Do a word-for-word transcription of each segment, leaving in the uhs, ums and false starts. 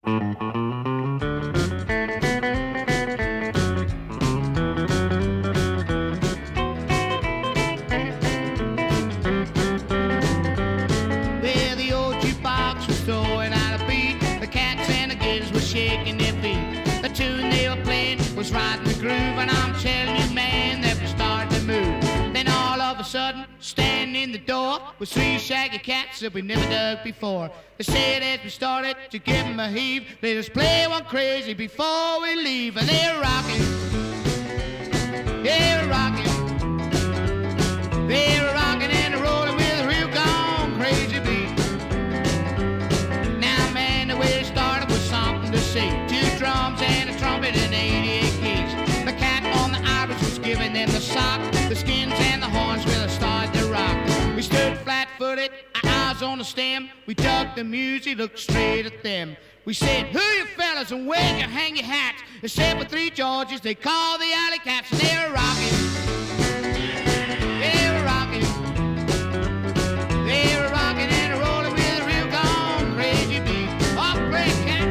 Shaking their feet. The tune they were playing was right in the groove, and I'm telling you, man, that we started to move. Then all of a sudden, standing in the door was three shaggy cats that we never dug before. They said as we started to give them a heave, let us play one crazy before we leave. And they were rocking, they were rocking, they were rocking and rolling with a real gone crazy beat. Now, man, the way it started was something to see. Two drums and a trumpet and eighty-eight keys. The cat on the iris was giving them the sock. The skins and the horns really started to rock. We stood flat-footed, our eyes on the stem. We dug the music, looked straight at them. We said, who you fellas and where you hang your hats? Except for three Georges, they call the alley cats, and they were rocking. They were rocking. They were rocking and rolling with a real gone crazy beat. Off play cats.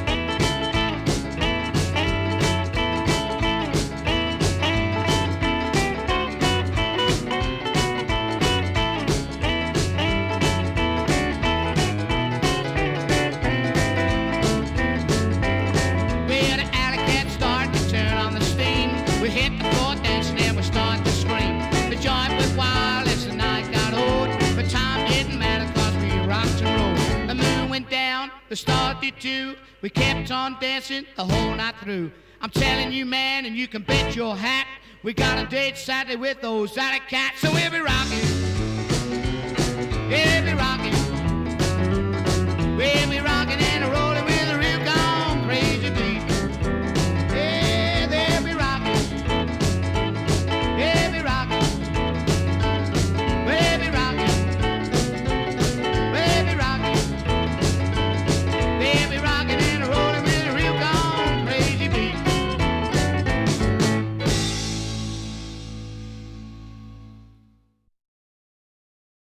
We hit the floor dancing and we started to scream. The joint was wild as the night got old, but time didn't matter cause we rocked and rolled. The moon went down, the stars did too. We kept on dancing the whole night through. I'm telling you, man, and you can bet your hat, we got a date Saturday with those alley cats. So we'll be rocking, we'll be rocking, we'll be rocking.